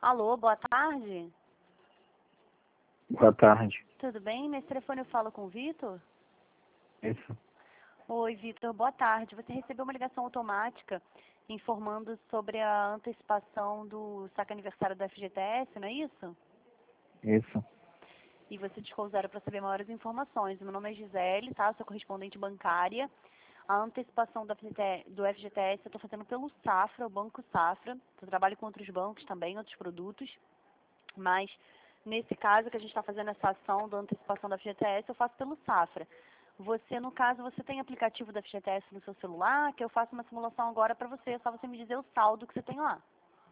Alô, boa tarde. Boa tarde. Tudo bem? Nesse telefone eu falo com o Vitor? Isso. Oi, Vitor, boa tarde. Você recebeu uma ligação automática informando sobre a antecipação do saque aniversário da FGTS, não é isso? Isso. E você discou 0 para saber maiores informações. Meu nome é Gisele, tá? Sou correspondente bancária. A antecipação do FGTS eu estou fazendo pelo Safra, o Banco Safra. Eu trabalho com outros bancos também, outros produtos. Mas, nesse caso que a gente está fazendo essa ação da antecipação da FGTS, eu faço pelo Safra. Você, no caso, você tem aplicativo da FGTS no seu celular, que eu faço uma simulação agora para você. É só você me dizer o saldo que você tem lá.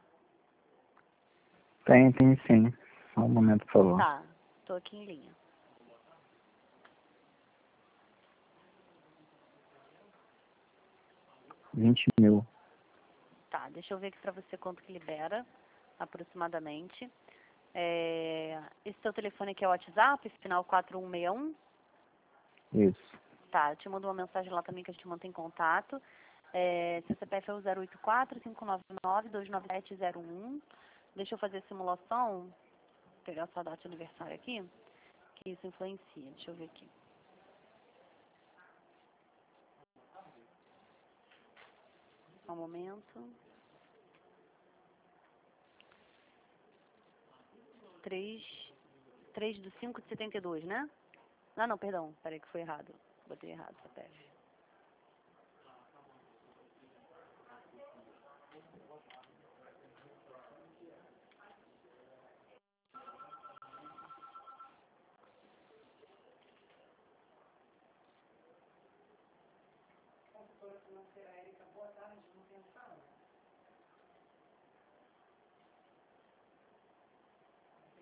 Tem sim. Só um momento, por favor. Tá, estou aqui em linha. R$ 20.000. Tá, deixa eu ver aqui para você quanto que libera, aproximadamente. Esse seu telefone aqui é o WhatsApp, final 4161? Isso. Tá, eu te mando uma mensagem lá também que a gente mantém contato. Seu CPF é o 084-599-29701. Deixa eu fazer a simulação, vou pegar sua data de aniversário aqui, que isso influencia. Deixa eu ver aqui. Só um momento. 3/5/72, né? Ah, não, perdão. Peraí que foi errado. Botei errado o CPF.